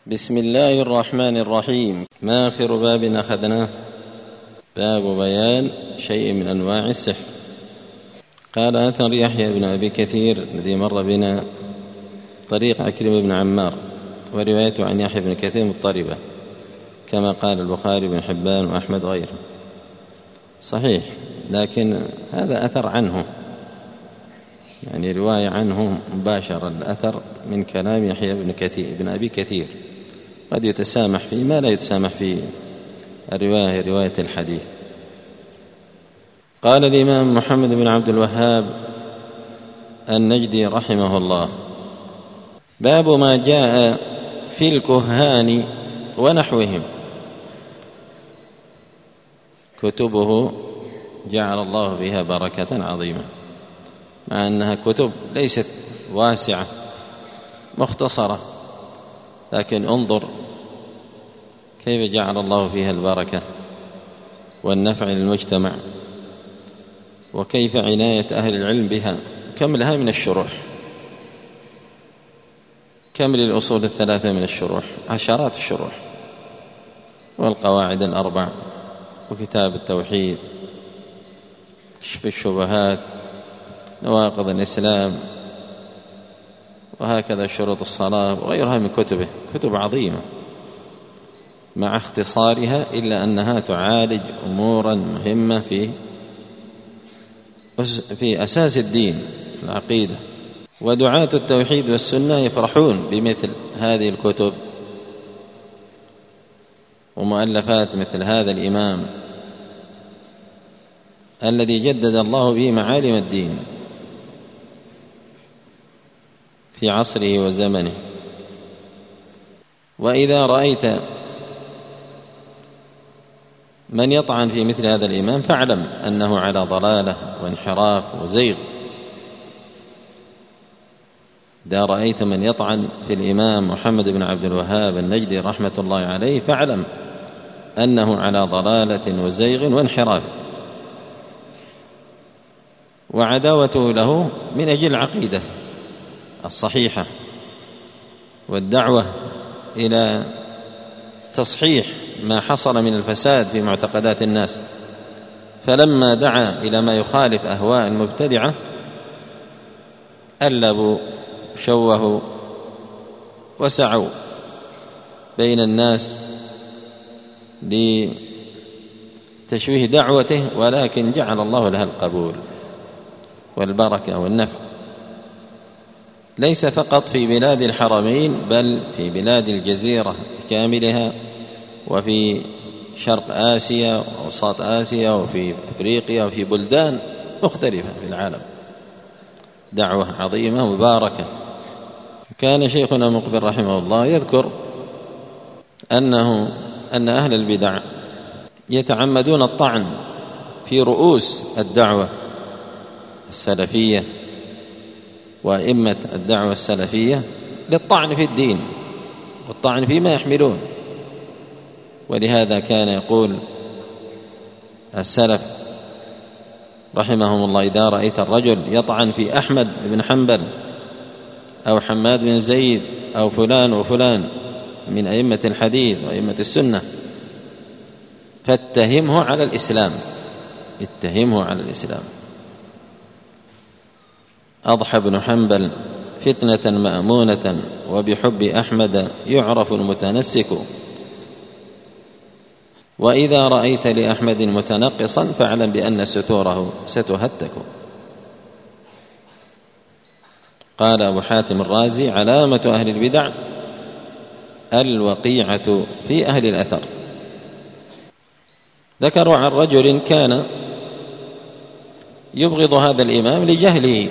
بسم الله الرحمن الرحيم. ما آخر باب أخذناه؟ باب بيان شيء من أنواع السحر. قال أثر يحيى بن أبي كثير الذي مر بنا طريق عكرمة بن عمار، وروايته عن يحيى بن كثير مضطربة كما قال البخاري بن حبان وأحمد غيره، صحيح، لكن هذا أثر عنه، يعني رواية عنه مباشرة، الأثر من كلام يحيى بن أبي كثير، قد يتسامح فيه ما لا يتسامح في الرواية، رواية الحديث. قال الإمام محمد بن عبد الوهاب النجدي رحمه الله: باب ما جاء في الكهان ونحوهم. كتبه جعل الله بها بركة عظيمة، مع أنها كتب ليست واسعة مختصرة، لكن انظر كيف جعل الله فيها البركة والنفع للمجتمع، وكيف عناية أهل العلم بها. كم لها من الشروح، كم للأصول الثلاثة من الشروح، عشرات الشروح، والقواعد الأربع، وكتاب التوحيد، كشف الشبهات، نواقض الإسلام، وهكذا شروط الصلاة وغيرها من كتبه، كتب عظيمة مع اختصارها، إلا أنها تعالج أمورا مهمة في أساس الدين، العقيدة. ودعاة التوحيد والسنة يفرحون بمثل هذه الكتب ومؤلفات مثل هذا الإمام الذي جدد الله به معالم الدين في عصره وزمنه. وإذا رأيت من يطعن في مثل هذا الإمام فاعلم أنه على ضلالة وانحراف وزيغ. إذا رأيت من يطعن في الإمام محمد بن عبد الوهاب النجدي رحمة الله عليه فاعلم أنه على ضلالة وزيغ وانحراف، وعداوته له من أجل العقيدة الصحيحة والدعوة إلى تصحيح ما حصل من الفساد في معتقدات الناس. فلما دعا إلى ما يخالف أهواء المبتدعة ألبوا شوهوا وسعوا بين الناس لتشويه دعوته، ولكن جعل الله لها القبول والبركة والنفع، ليس فقط في بلاد الحرمين بل في بلاد الجزيرة كاملها، وفي شرق آسيا وأوساط آسيا وفي أفريقيا وفي بلدان مختلفة في العالم. دعوة عظيمة مباركة. كان شيخنا مقبل رحمه الله يذكر أن أهل البدع يتعمدون الطعن في رؤوس الدعوة السلفية وأئمة الدعوة السلفية للطعن في الدين والطعن فيما يحملون. ولهذا كان يقول السلف رحمهم الله: إذا رأيت الرجل يطعن في أحمد بن حنبل أو حماد بن زيد أو فلان وفلان من أئمة الحديث وأئمة السنة فاتهمه على الإسلام، اتهمه على الإسلام. أضحى بن حنبل فتنة مأمونة، وبحب أحمد يعرف المتنسك. وإذا رأيت لأحمد متنقصا فاعلم بأن ستوره ستهتك. قال أبو حاتم الرازي: علامة أهل البدع الوقيعة في أهل الأثر. ذكروا عن رجل كان يبغض هذا الإمام لجهله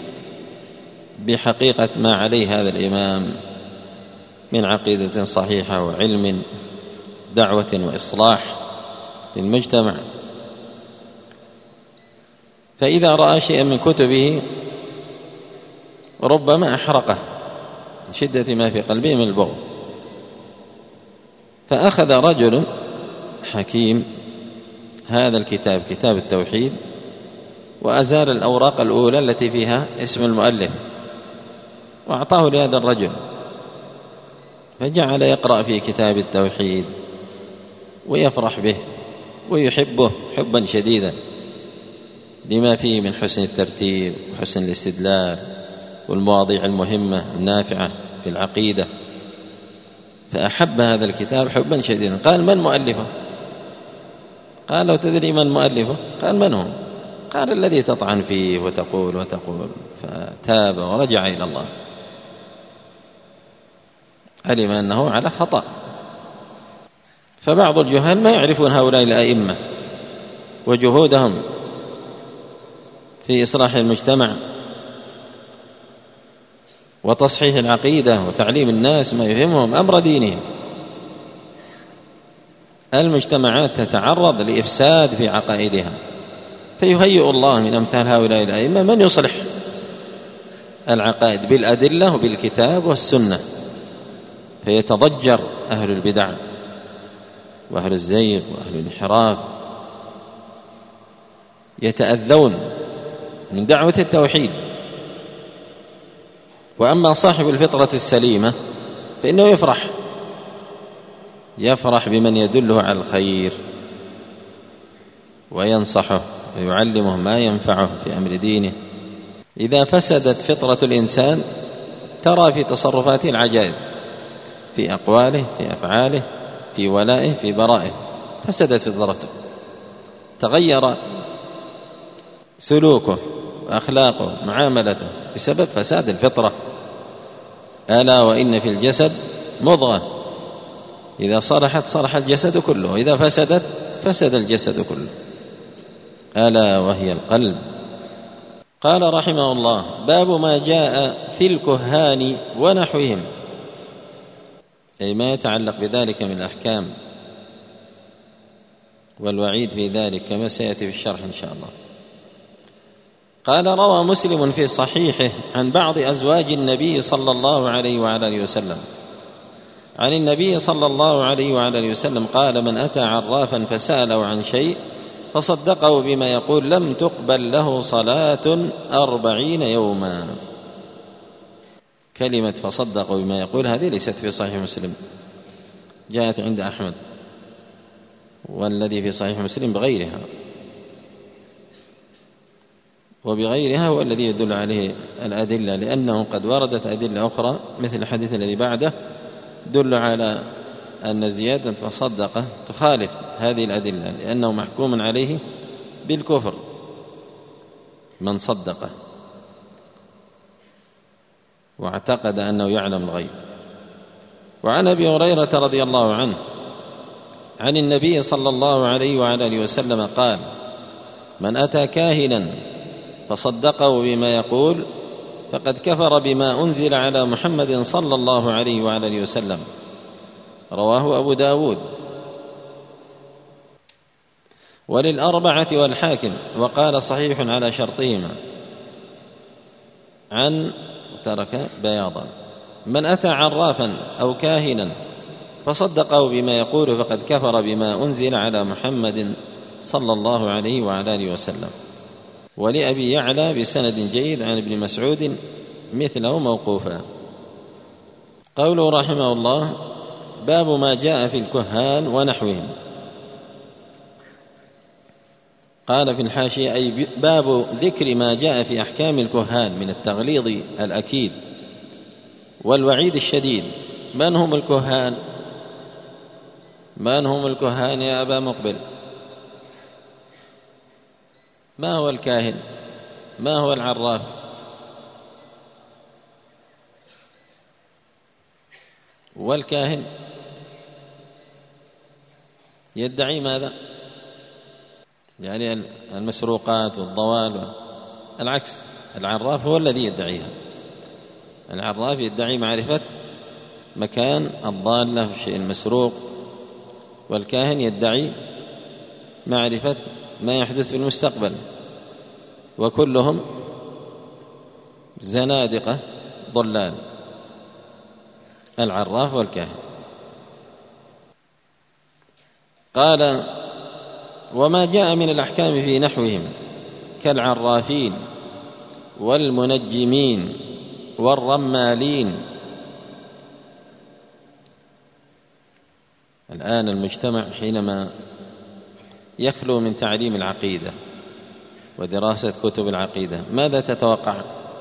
بحقيقة ما عليه هذا الإمام من عقيدة صحيحة وعلم دعوة وإصلاح للمجتمع، فإذا رأى شيئا من كتبه ربما أحرقه من شدة ما في قلبه من البغض. فأخذ رجل حكيم هذا الكتاب، كتاب التوحيد، وأزال الأوراق الأولى التي فيها اسم المؤلف وأعطاه لهذا الرجل، فجعل يقرأ في كتاب التوحيد ويفرح به ويحبه حبا شديدا لما فيه من حسن الترتيب وحسن الاستدلال والمواضيع المهمة النافعة في العقيدة، فأحب هذا الكتاب حبا شديدا. قال: من مؤلفه؟ قال: لو تدري من مؤلفه؟ قال: من هو؟ قال: الذي تطعن فيه وتقول. فتاب ورجع إلى الله، علم أنه على خطأ. فبعض الجهال ما يعرفون هؤلاء الأئمة وجهودهم في إصلاح المجتمع وتصحيح العقيدة وتعليم الناس ما يهمهم أمر دينهم. المجتمعات تتعرض لإفساد في عقائدها، فيهيئ الله من أمثال هؤلاء الأئمة من يصلح العقائد بالأدلة وبالكتاب والسنة، فيتضجر أهل البدع وأهل الزيغ وأهل الانحراف، يتأذون من دعوة التوحيد. وأما صاحب الفطرة السليمة فإنه يفرح بمن يدله على الخير وينصحه ويعلمه ما ينفعه في أمر دينه. إذا فسدت فطرة الإنسان ترى في تصرفاته العجائب، في أقواله، في أفعاله، في ولائه، في برائه. فسدت فطرته، تغير سلوكه وأخلاقه معاملته بسبب فساد الفطرة. ألا وإن في الجسد مضغة إذا صلحت صلح الجسد كله، وإذا فسدت فسد الجسد كله، ألا وهي القلب. قال رحمه الله: باب ما جاء في الكهان ونحوهم، أي ما يتعلق بذلك من الأحكام والوعيد في ذلك كما سيأتي في الشرح إن شاء الله. قال: روى مسلم في صحيحه عن بعض أزواج النبي صلى الله عليه وعلى آله وسلم عن النبي صلى الله عليه وعلى آله وسلم قال: من أتى عرافا فسأله عن شيء فصدقه بما يقول لم تقبل له صلاة 40 يوما. كلمة فصدقه بما يقول هذه ليست في صحيح مسلم، جاءت عند أحمد، والذي في صحيح مسلم بغيرها، وبغيرها هو الذي يدل عليه الأدلة، لأنه قد وردت أدلة أخرى مثل الحديث الذي بعده دل على أن زيادة فصدقه تخالف هذه الأدلة، لأنه محكوم عليه بالكفر من صدقه واعتقد أنه يعلم الغيب. وعن أبي هريرة رضي الله عنه عن النبي صلى الله عليه وعلى آله وسلم قال: من أتى كاهنا فصدقه بما يقول فقد كفر بما أنزل على محمد صلى الله عليه وعلى آله وسلم. رواه أبو داود وللأربعة والحاكم، وقال صحيح على شرطهما. عن ترك بياضا: من أتى عرافا أو كاهنا فصدقه بما يقول فقد كفر بما أنزل على محمد صلى الله عليه وعلى آله وسلم. ولأبي يعلى بسند جيد عن ابن مسعود مثله موقوفا. قوله رحمه الله: باب ما جاء في الكهان ونحوهم. قال في الحاشية: أي باب ذكر ما جاء في أحكام الكهان من التغليظ الأكيد والوعيد الشديد. من هم الكهان؟ من هم الكهان يا أبا مقبل؟ ما هو الكاهن؟ ما هو العراف؟ والكاهن يدعي ماذا؟ يعني المسروقات والضوال. العكس، العراف هو الذي يدعيها. العراف يدعي معرفة مكان الضالة في الشيء المسروق، والكاهن يدعي معرفة ما يحدث في المستقبل، وكلهم زنادقة ضلال، العراف والكاهن. قال: وما جاء من الأحكام في نحوهم كالعرافين والمنجمين والرمالين الآن المجتمع حينما يخلو من تعليم العقيدة ودراسة كتب العقيدة ماذا تتوقع؟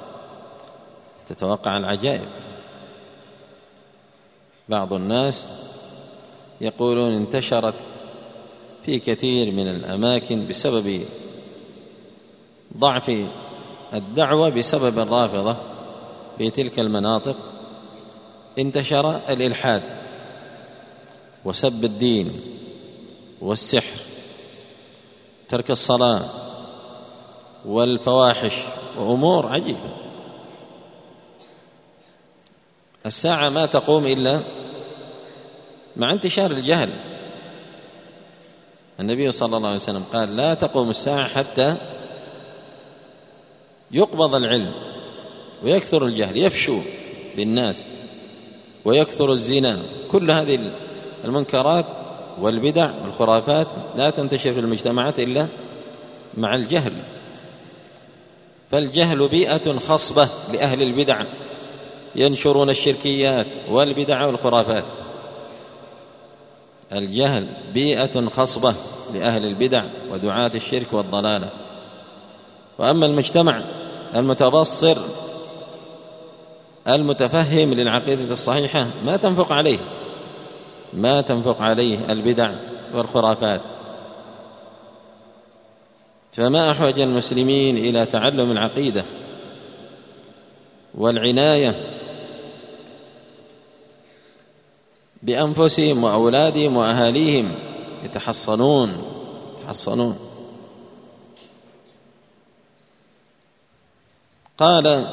تتوقع العجائب. بعض الناس يقولون انتشرت في كثير من الأماكن بسبب ضعف الدعوة بسبب الرافضة في تلك المناطق، انتشر الإلحاد وسب الدين والسحر، ترك الصلاة والفواحش وأمور عجيبة. الساعة ما تقوم إلا مع انتشار الجهل. النبي صلى الله عليه وسلم قال: لا تقوم الساعة حتى يقبض العلم ويكثر الجهل، يفشو بالناس ويكثر الزنا. كل هذه المنكرات والبدع والخرافات لا تنتشر في المجتمعات إلا مع الجهل. فالجهل بيئة خصبة لأهل البدع، ينشرون الشركيات والبدع والخرافات. الجهل بيئة خصبة لأهل البدع ودعاة الشرك والضلالة. وأما المجتمع المتبصر المتفهم للعقيدة الصحيحة ما تنفق عليه البدع والخرافات. فما أحوج المسلمين إلى تعلم العقيدة والعناية بأنفسهم وأولادهم وأهاليهم يتحصنون. قال: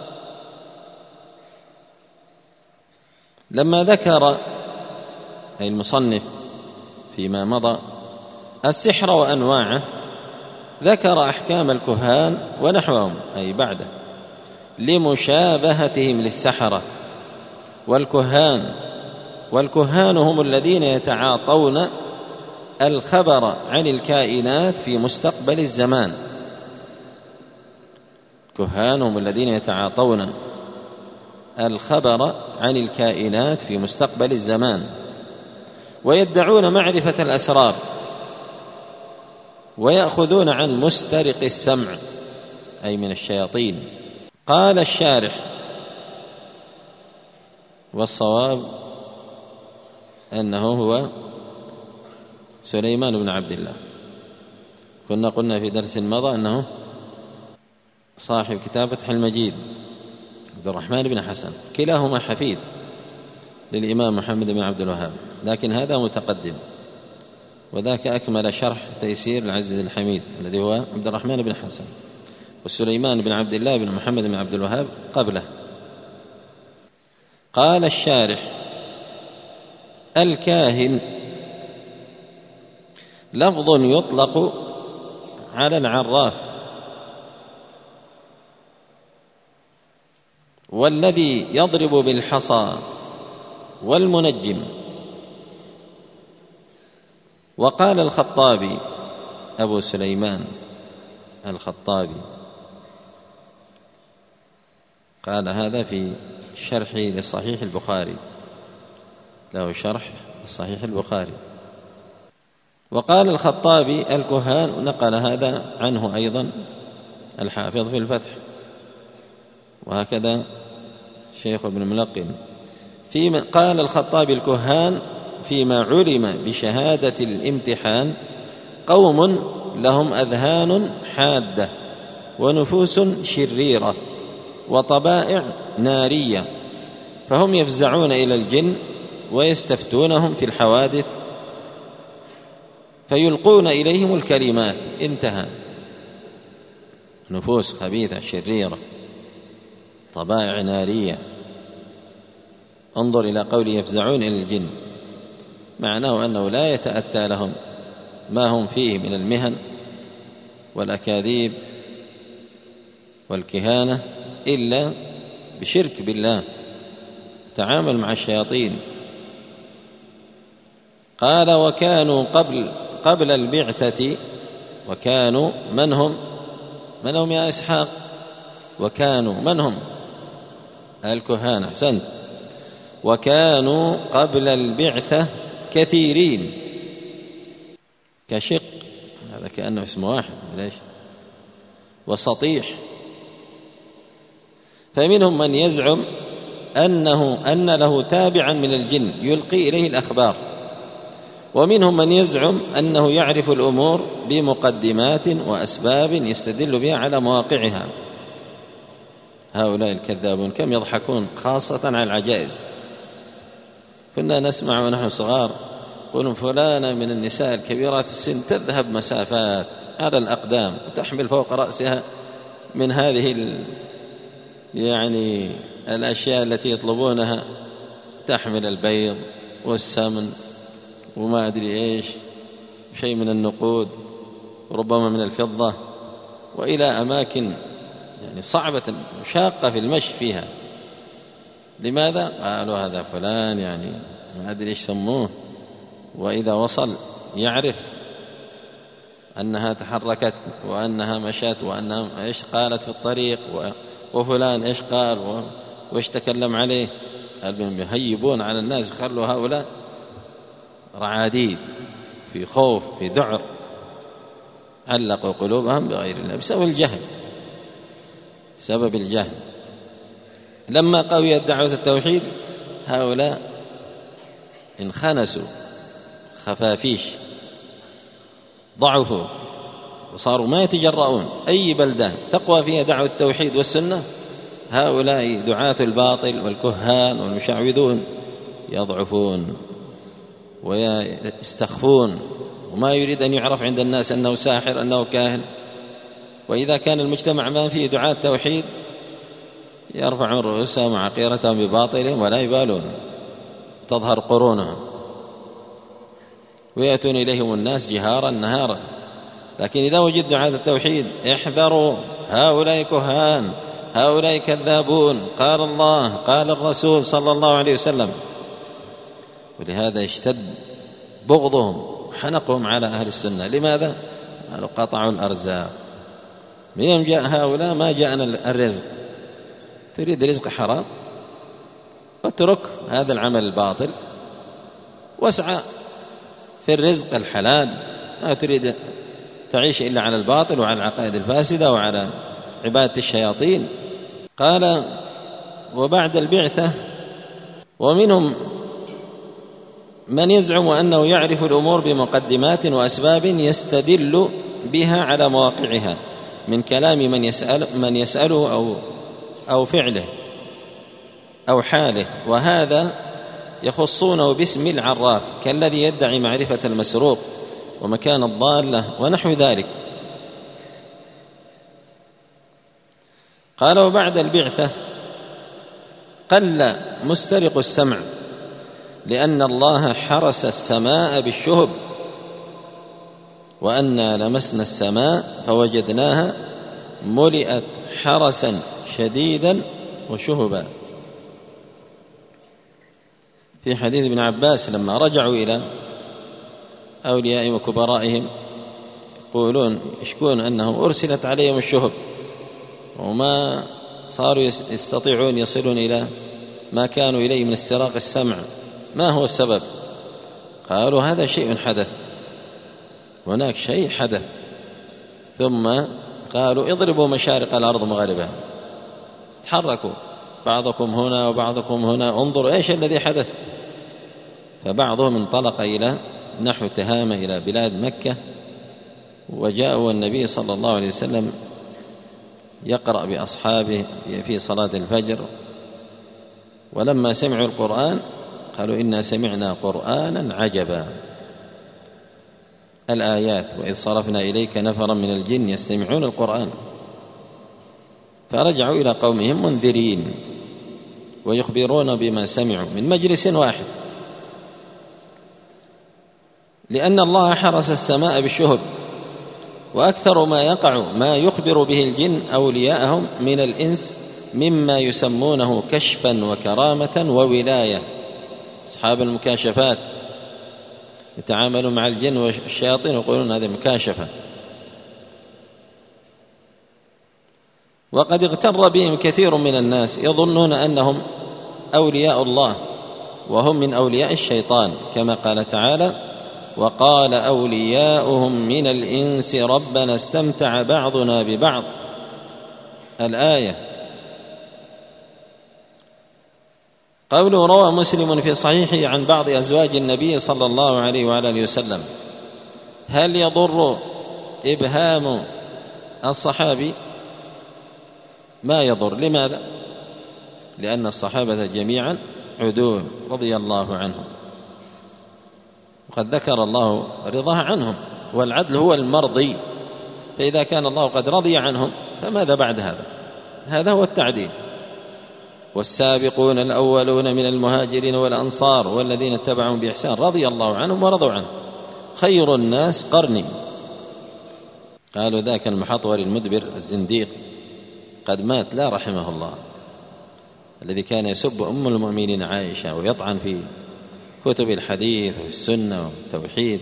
لما ذكر أي المصنف فيما مضى السحر وأنواعه، ذكر أحكام الكهان ونحوهم أي بعده، لمشابهتهم للسحرة والكهان هم الذين يتعاطون الخبر عن الكائنات في مستقبل الزمان. كهان هم الذين يتعاطون الخبر عن الكائنات في مستقبل الزمان، ويدعون معرفة الأسرار، ويأخذون عن مسترق السمع أي من الشياطين. قال الشارح: والصواب أنه هو سليمان بن عبد الله. قلنا في درس مضى أنه صاحب كتاب فتح المجيد عبد الرحمن بن حسن، كلاهما حفيد للإمام محمد بن عبد الوهاب، لكن هذا متقدم وذاك أكمل شرح تيسير العزيز الحميد الذي هو عبد الرحمن بن حسن، والسليمان بن عبد الله بن محمد بن عبد الوهاب قبله. قال الشارح: الكاهن لفظ يطلق على العراف، والذي يضرب بالحصى والمنجم. وقال الخطابي أبو سليمان الخطابي قال هذا في شرحه لصحيح البخاري، له شرح صحيح البخاري. وقال الخطابي الكهان، نقل هذا عنه أيضا الحافظ في الفتح، وهكذا شيخ ابن ملقن. قال الخطابي الكهان فيما علم بشهادة الامتحان قوم لهم أذهان حادة ونفوس شريرة وطبائع نارية، فهم يفزعون إلى الجن ويستفتونهم في الحوادث فيلقون إليهم الكلمات. انتهى. نفوس خبيثة شريرة، طبائع نارية. انظر إلى قول يفزعون إلى الجن، معناه أنه لا يتأتى لهم ما هم فيه من المهن والأكاذيب والكهانة إلا بشرك بالله، تعامل مع الشياطين. قال: وكانوا قبل البعثة، وكانوا من هم يا إسحاق؟ وكانوا من هم؟ الكهان. أحسنت. وكانوا قبل البعثة كثيرين. كشق هذا كأنه اسم واحد، ليش؟ وسطيح. فمنهم من يزعم أن له تابعا من الجن يلقي إليه الأخبار، ومنهم من يزعم أنه يعرف الأمور بمقدمات وأسباب يستدل بها على مواقعها. هؤلاء الكذابون كم يضحكون، خاصة على العجائز. كنا نسمع ونحن صغار يقولون فلانة من النساء الكبيرات السن تذهب مسافات على الأقدام وتحمل فوق رأسها من هذه يعني الأشياء التي يطلبونها، تحمل البيض والسمن وما أدري إيش، شيء من النقود وربما من الفضة، وإلى أماكن يعني صعبة شاقة في المشي فيها. لماذا؟ قالوا هذا فلان يعني ما أدري إيش سموه، وإذا وصل يعرف أنها تحركت وأنها مشت وأنها إيش قالت في الطريق وفلان إيش قال وإيش تكلم عليه. يهيبون على الناس، يخلوا هؤلاء رعاديد في خوف في ذعر، علقوا قلوبهم بغير الله بسبب الجهل، سبب الجهل. لما قويت دعوة التوحيد هؤلاء انخنسوا خفافيش، ضعفوا وصاروا ما يتجرؤون. أي بلدان تقوى فيها دعوة التوحيد والسنة هؤلاء دعاة الباطل والكهان والمشعوذون يضعفون ويستخفون، وما يريد أن يعرف عند الناس أنه ساحر أنه كاهن. وإذا كان المجتمع ما فيه دعاة توحيد يرفعون رؤوسهم وعقيرتهم بباطلهم ولا يبالون، تظهر قرونهم ويأتون إليهم الناس جهارا نهارا. لكن إذا وجد دعاة التوحيد احذروا، هؤلاء كهان، هؤلاء كذابون، قال الله قال الرسول صلى الله عليه وسلم. ولهذا يشتد بغضهم وحنقهم على أهل السنة. لماذا؟ قالوا قطعوا الأرزاق. من يوم جاء هؤلاء ما جاءنا الرزق. تريد رزق حرام واترك هذا العمل الباطل واسعى في الرزق الحلال، لا تريد تعيش إلا على الباطل وعلى العقائد الفاسدة وعلى عبادة الشياطين. قال وبعد البعثة ومنهم من يزعم أنه يعرف الأمور بمقدمات وأسباب يستدل بها على مواقعها من كلام من يسأله أو فعله أو حاله، وهذا يخصونه باسم العراف كالذي يدعي معرفة المسروق ومكان الضالة ونحو ذلك. قال وبعد البعثة قل مسترق السمع لأن الله حرس السماء بالشهب، وأنا لمسنا السماء فوجدناها ملئت حرسا شديدا وشهبا. في حديث ابن عباس لما رجعوا إلى أوليائهم وكبرائهم يقولون يشكون أنه أرسلت عليهم الشهب وما صاروا يستطيعون يصلون إلى ما كانوا إليه من استراق السمع. ما هو السبب؟ قالوا هذا شيء حدث، هناك شيء حدث. ثم قالوا اضربوا مشارق الأرض مغاربها، تحركوا بعضكم هنا وبعضكم هنا، انظروا ايش الذي حدث. فبعضهم انطلق إلى نحو تهامة إلى بلاد مكة، وجاءوا النبي صلى الله عليه وسلم يقرأ بأصحابه في صلاة الفجر، ولما سمعوا القرآن قالوا إنا سمعنا قرآنا عجبا. الآيات وإذ صرفنا إليك نفرا من الجن يستمعون القرآن. فرجعوا إلى قومهم منذرين ويخبرون بما سمعوا من مجلس واحد، لأن الله حرس السماء بالشهب. وأكثر ما يقع ما يخبر به الجن أولياءهم من الإنس مما يسمونه كشفا وكرامة وولاية. أصحاب المكاشفات يتعاملون مع الجن والشياطين ويقولون هذه مكاشفة. وقد اغتر بهم كثير من الناس يظنون أنهم أولياء الله وهم من أولياء الشيطان، كما قال تعالى: وقال أولياؤهم من الإنس ربنا استمتع بعضنا ببعض، الآية. قوله: روى مسلم في صحيحه عن بعض أزواج النبي صلى الله عليه وعلى آله وسلم. هل يضر إبهام الصحابي؟ ما يضر. لماذا؟ لأن الصحابة جميعا عدول رضي الله عنهم، وقد ذكر الله رضاه عنهم، والعدل هو المرضي، فإذا كان الله قد رضي عنهم فماذا بعد هذا؟ هذا هو التعديل. والسابقون الأولون من المهاجرين والأنصار والذين اتبعهم بإحسان رضي الله عنهم ورضوا عنه، خير الناس قرني. قالوا: ذاك المحطور المدبر الزنديق قد مات لا رحمه الله، الذي كان يسب أم المؤمنين عائشة ويطعن في كتب الحديث والسنة والتوحيد.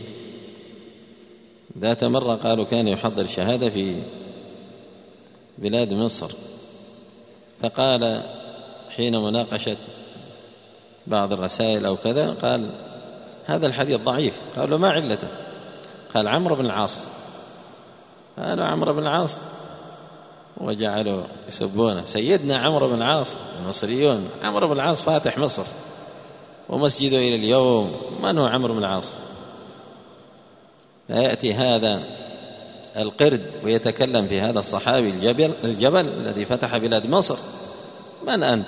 ذات مرة قالوا كان يحضر شهادة في بلاد مصر، فقال حين مناقشة بعض الرسائل أو كذا، قال: هذا الحديث ضعيف. قالوا: ما علته؟ قال: عمرو بن العاص. قالوا: عمرو بن العاص؟ وجعلوا يسبونه: سيدنا عمرو بن العاص. المصريون: عمرو بن العاص فاتح مصر ومسجده إلى اليوم، من هو عمرو بن العاص؟ فيأتي هذا القرد ويتكلم في هذا الصحابي الجبل الذي فتح بلاد مصر، من أنت؟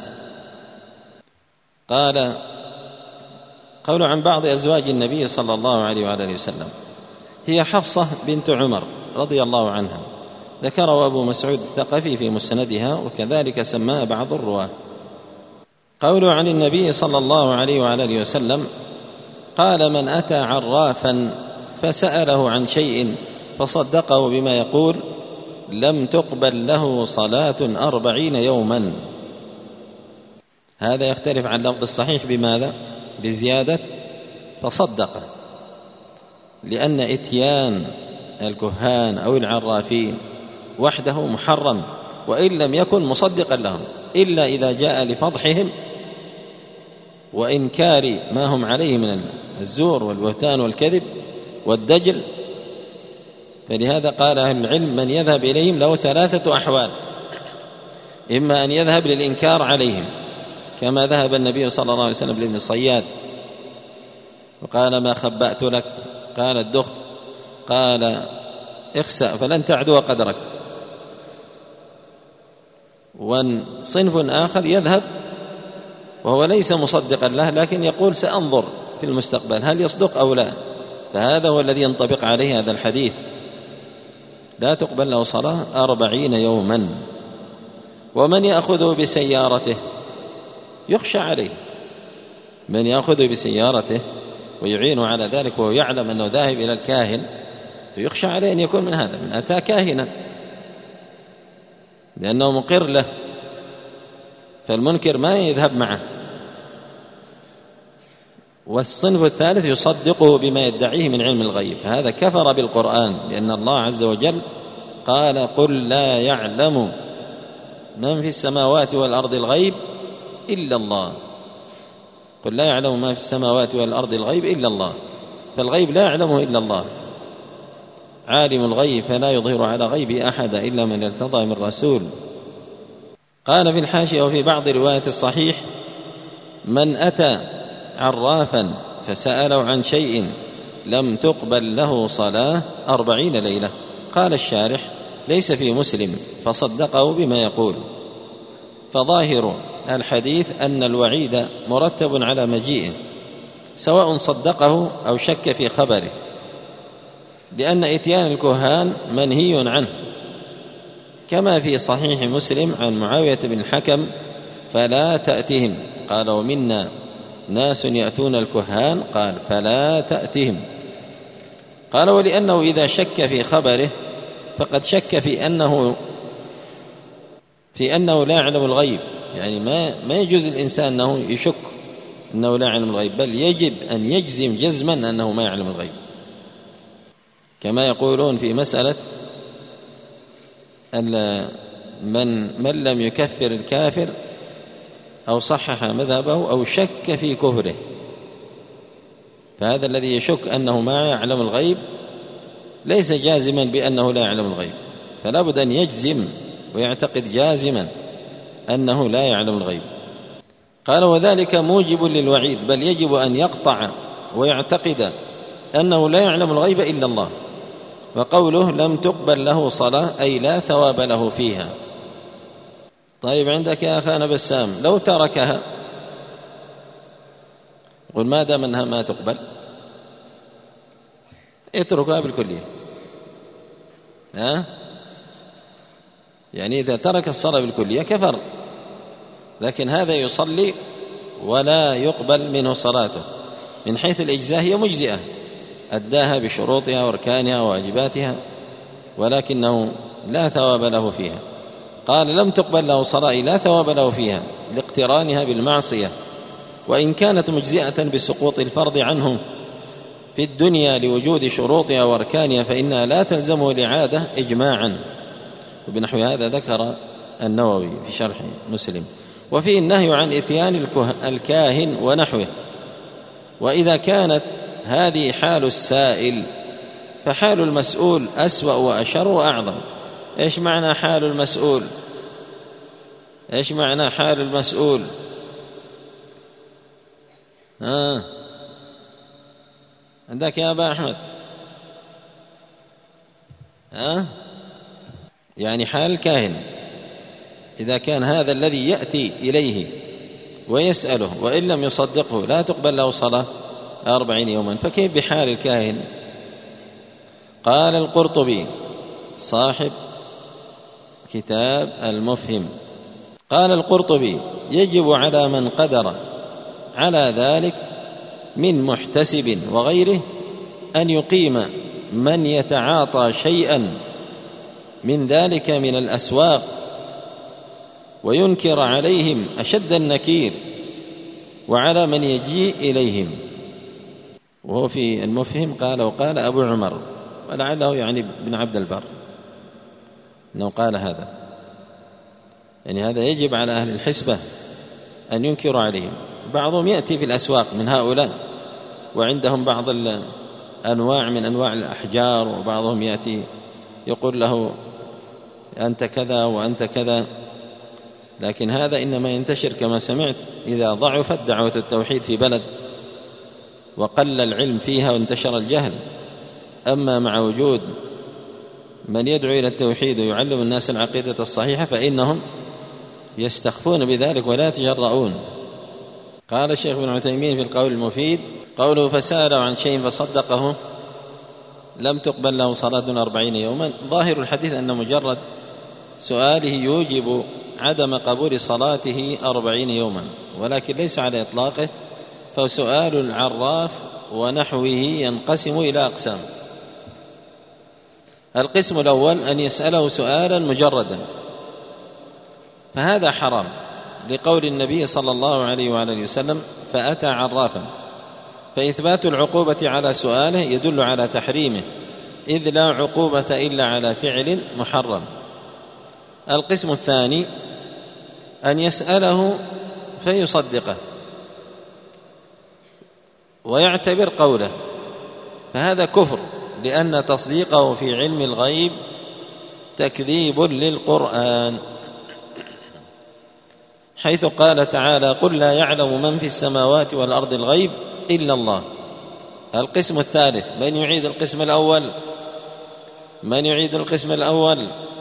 قال: قول عن بعض أزواج النبي صلى الله عليه وآله وسلم، هي حفصة بنت عمر رضي الله عنها، ذكره أبو مسعود الثقفي في مسندها، وكذلك سماها بعض الرواة. قوله عن النبي صلى الله عليه وآله وسلم قال: من أتى عرافا فسأله عن شيء فصدقه بما يقول لم تقبل له صلاة 40 يوما. هذا يختلف عن لفظ الصحيح. بماذا؟ بزيادة فصدقه، لأن إتيان الكهان أو العرافين وحده محرم، وإن لم يكن مصدقا لهم، إلا إذا جاء لفضحهم وإنكار ما هم عليه من الزور والبهتان والكذب والدجل. فلهذا قال أهل العلم: من يذهب إليهم له 3 أحوال: إما أن يذهب للإنكار عليهم، كما ذهب النبي صلى الله عليه وسلم لابن صياد وقال: ما خبأت لك؟ قال: الدخ. قال: اخسأ فلن تعدو قدرك. وصنف آخر يذهب وهو ليس مصدقا له، لكن يقول: سأنظر في المستقبل هل يصدق أو لا. فهذا هو الذي ينطبق عليه هذا الحديث: لا تقبل له صلاة 40 يوما. ومن يأخذه بسيارته يخشى عليه، من يأخذه بسيارته ويعين على ذلك وهو يعلم أنه ذاهب إلى الكاهن، فيخشى عليه أن يكون من هذا، من أتى كاهنا، لأنه مقر له، فالمنكر ما يذهب معه. والصنف الثالث يصدقه بما يدعيه من علم الغيب، فهذا كفر بالقرآن، لأن الله عز وجل قال: قل لا يعلم من في السماوات والأرض الغيب إلا الله. قل لا يعلم ما في السماوات والأرض الغيب إلا الله، فالغيب لا يعلمه إلا الله. عالم الغيب فلا يظهر على غيبه أحدا إلا من ارتضى من رسول. قال في الحاشية: وفي بعض رواية الصحيح: من أتى عرافا فسأله عن شيء لم تقبل له صلاة 40 ليلة. قال الشارح: ليس في مسلم، فصدقه بما يقول. فظاهر الحديث أن الوعيد مرتب على مجيئه، سواء صدقه أو شك في خبره، لأن إتيان الكهان منهي عنه، كما في صحيح مسلم عن معاوية بن الحكم: فلا تأتهم. قال: ومنا ناس يأتون الكهان. قال: فلا تأتهم. قال: ولأنه إذا شك في خبره فقد شك في أنه لا يعلم الغيب، يعني ما يجوز الإنسان أنه يشك أنه لا يعلم الغيب، بل يجب أن يجزم جزما أنه ما يعلم الغيب، كما يقولون في مسألة من لم يكفر الكافر أو صحح مذهبه أو شك في كفره، فهذا الذي يشك أنه ما يعلم الغيب ليس جازما بأنه لا يعلم الغيب، فلا بد أن يجزم ويعتقد جازما أنه لا يعلم الغيب. قال وذلك موجب للوعيد، بل يجب أن يقطع ويعتقد أنه لا يعلم الغيب إلا الله. وقوله لم تقبل له صلاة أي لا ثواب له فيها. طيب عندك يا أخانا بسام لو تركها، قل ما دام أنها ما تقبل اتركها بالكلية، يعني إذا ترك الصلاة بالكلية كفر، لكن هذا يصلي ولا يقبل منه صلاته، من حيث الإجزاء هي مجزئة، أداها بشروطها واركانها وواجباتها، ولكنه لا ثواب له فيها. قال لم تقبل له صلاة لا ثواب له فيها لاقترانها بالمعصية، وإن كانت مجزئة بسقوط الفرض عنه في الدنيا لوجود شروطها واركانها فإنها لا تلزمه الإعادة إجماعا. وبنحو هذا ذكر النووي في شرح مسلم. وفيه النهي عن إتيان الكاهن ونحوه. وإذا كانت هذه حال السائل فحال المسؤول أسوأ وأشر وأعظم. إيش معنى حال المسؤول؟ إيش معنى حال المسؤول؟ عندك يا أبا أحمد؟ يعني حال الكاهن إذا كان هذا الذي يأتي إليه ويسأله وإن لم يصدقه لا تقبل له صلاة 40 يوما، فكيف بحال الكاهن؟ قال القرطبي صاحب كتاب المفهم، قال القرطبي يجب على من قدر على ذلك من محتسب وغيره أن يقيم من يتعاطى شيئا من ذلك من الأسواق وينكر عليهم أشد النكير، وعلى من يجيء إليهم. وهو في المفهم قال وقال أبو عمر، ولعله يعني بن عبد البر أنه قال هذا، يعني هذا يجب على أهل الحسبة أن ينكروا عليهم. بعضهم يأتي في الأسواق من هؤلاء وعندهم بعض الأنواع من أنواع الأحجار، وبعضهم يأتي يقول له أنت كذا وأنت كذا، لكن هذا إنما ينتشر كما سمعت إذا ضعفت دعوة التوحيد في بلد وقل العلم فيها وانتشر الجهل. أما مع وجود من يدعو إلى التوحيد ويعلم الناس العقيدة الصحيحة فإنهم يستخفون بذلك ولا يتجرؤون. قال الشيخ ابن عثيمين في القول المفيد قوله فسأل عن شيء فصدقه لم تقبل له صلاة 40 يوما، ظاهر الحديث أن مجرد سؤاله يوجب عدم قبول صلاته 40 يوما، ولكن ليس على إطلاقه، فسؤال العراف ونحوه ينقسم إلى أقسام. القسم الأول أن يسأله سؤالا مجردا، فهذا حرام لقول النبي صلى الله عليه وآله وسلم فأتى عرافا، فإثبات العقوبة على سؤاله يدل على تحريمه، إذ لا عقوبة إلا على فعل محرم. القسم الثاني أن يسأله فيصدقه ويعتبر قوله، فهذا كفر، لأن تصديقه في علم الغيب تكذيب للقرآن، حيث قال تعالى قل لا يعلم من في السماوات والأرض الغيب إلا الله. القسم الثالث من يعيد القسم الأول؟ من يعيد القسم الأول؟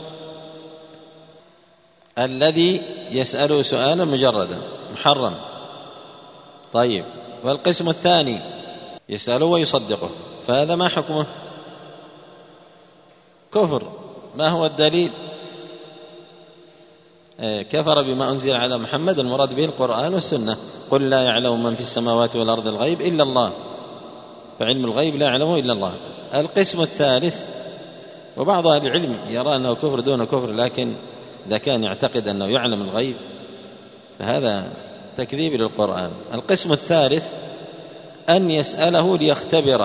الذي يسأله سؤالا مجردا محرم. طيب، والقسم الثاني يسأله ويصدقه، فهذا ما حكمه؟ كفر. ما هو الدليل؟ كفر بما أنزل على محمد، المراد به القرآن والسنة. قل لا يعلم من في السماوات والأرض الغيب إلا الله، فعلم الغيب لا يعلمه إلا الله. القسم الثالث، وبعض أهل العلم يرى أنه كفر دون كفر، لكن إذا كان يعتقد أنه يعلم الغيب فهذا تكذيب للقرآن. القسم الثالث أن يسأله ليختبره،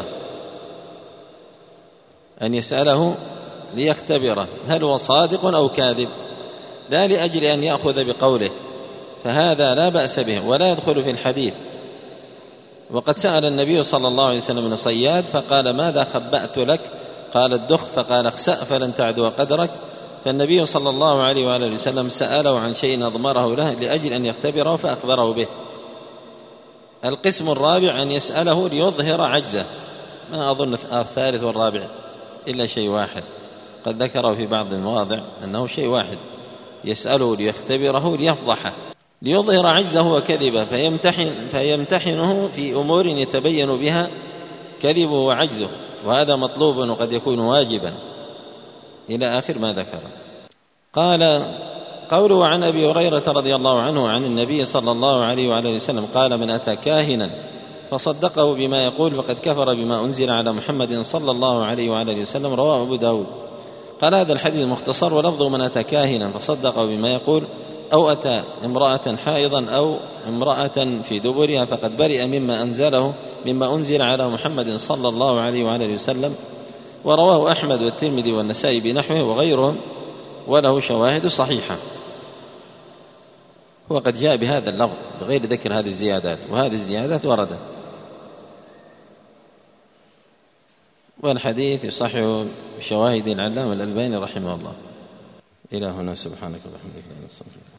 أن يسأله ليختبره هل هو صادق أو كاذب، لا لأجل أن يأخذ بقوله فهذا لا بأس به ولا يدخل في الحديث. وقد سأل النبي صلى الله عليه وسلم بن صياد فقال ماذا خبأت لك؟ قال الدخ، فقال اخسأ فلن تعدو قدرك. فالنبي صلى الله عليه وآله وسلم سأله عن شيء أضمره له لأجل أن يختبره فأخبره به. القسم الرابع أن يسأله ليظهر عجزه، ما أظن الثالث والرابع إلا شيء واحد قد ذكره في بعض المواضع أنه شيء واحد، يسأله ليختبره ليفضحه ليظهر عجزه وكذبه فيمتحنه في أمور يتبين بها كذبه وعجزه، وهذا مطلوب وقد يكون واجبا إلى آخر ما ذكر. قال قوله عن أبي هريرة رضي الله عنه عن النبي صلى الله عليه وآله وسلم قال من أتى كاهنا فصدقه بما يقول فقد كفر بما أنزل على محمد صلى الله عليه وآله وسلم، رواه أبو داود. قال هذا الحديث مختصر، ولفظ من أتى كاهنا فصدقه بما يقول أو أتى امرأة حائضا أو امرأة في دبرها فقد برئ مما أنزل على محمد صلى الله عليه وآله وسلم. ورواه أحمد والترمذي والنسائي بنحوه وغيرهم وله شواهد صحيحة. وقد جاء بهذا اللفظ بغير ذكر هذه الزيادات، وهذه الزيادات وردت، والحديث يصحح بشواهد العلامة الألباني رحمه الله. إلى هنا سبحانك وبحمدك لا إله إلا أنت.